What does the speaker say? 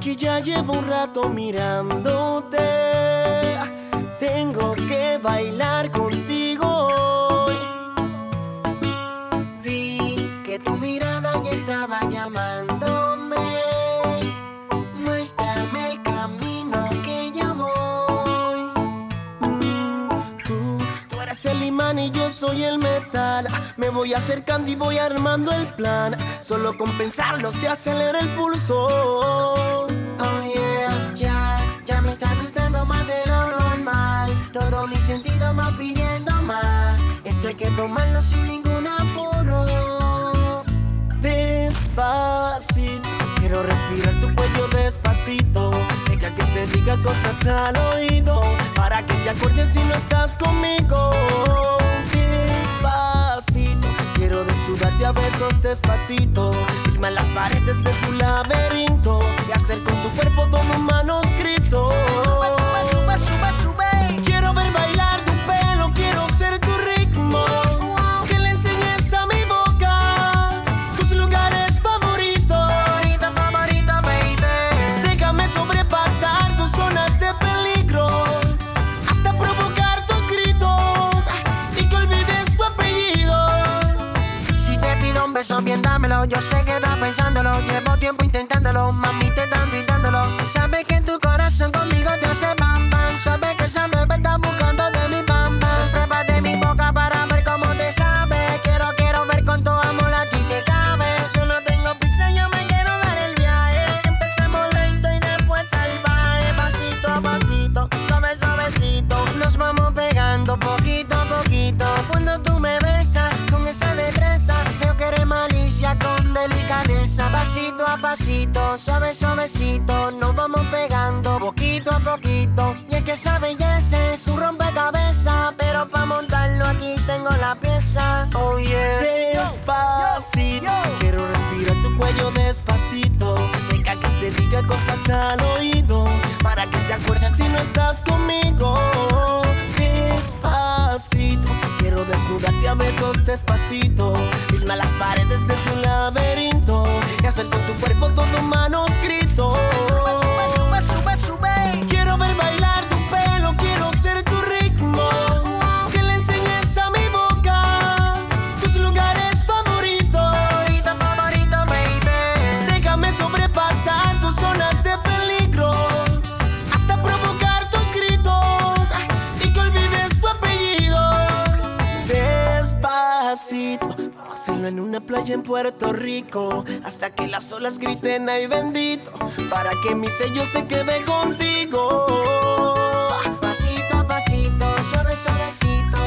que ya llevo un rato mirándote. Tengo que bailar contigo hoy. Vi que tu mirada ya estaba llamándome. Muéstrame el camino que yo voy. Tú eres el imán y yo soy el metal. Me voy acercando y voy armando el plan. Solo con pensarlo se acelera el pulso. Oh yeah, ya me está gustando más de lo normal. Todo mi sentido va pidiendo más. Esto hay que tomarlo sin ningún apuro. Despacito, quiero respirar tu cuello despacito. Deja que te diga cosas al oído, para que te acuerdes si no estás conmigo. Despacito, quiero desnudarte a besos despacito. Firma las paredes de tu laberinto y hacer con tu cuerpo todo un manuscrito. Sube, sube, sube. Quiero ver bailar tu pelo, quiero ser tu ritmo. Que le enseñes a mi boca tus lugares favoritos. Favorito, baby. Déjame sobrepasar tus zonas de peligro, hasta provocar tus gritos y que olvides tu apellido. Si te pido un beso, bien dámelo. Yo sé que estás pensándolo. Llevo tiempo intentándolo, mami, te están gritándolo. Sabes que tu corazón conmigo te hace bam bam. Sabes que esa bebé está buscando de mi bam bam. Prepárate mi boca para ver cómo te sabe. Quiero ver con tu amor a ti te cabe. Yo no tengo prisa, yo me quiero dar el viaje. Empecemos lento y después salvaje. Pasito a pasito, suave suavecito. Nos vamos pegando poquito a poquito. Cuando tú me besas con esa destreza, veo que eres malicia con delicadeza. Pasito a pasito, suave suavecito. Nos vamos pegando poquito a poquito. Y es que esa belleza es un rompecabezas, pero pa' montarlo aquí tengo la pieza. Oh yeah. Despacito, quiero respirar tu cuello despacito. Deja que te diga cosas al oído, para que te acuerdes si no estás conmigo. Despacito, quiero desnudarte a besos despacito. Firma las paredes de tu laberinto y hacer con tu cuerpo todo un manuscrito. Sube, sube, sube. Quiero ver bailar tu pelo, quiero ser tu ritmo. Que le enseñes a mi boca tus lugares favoritos. Favorito, baby. Déjame sobrepasar tus zonas de peligro, hasta provocar tus gritos y que olvides tu apellido. Despacito, vamos a hacerlo en una playa en Puerto Rico, hasta que las olas griten ay bendito, para que mi sello se quede contigo. Pasito a pasito, suave suavecito.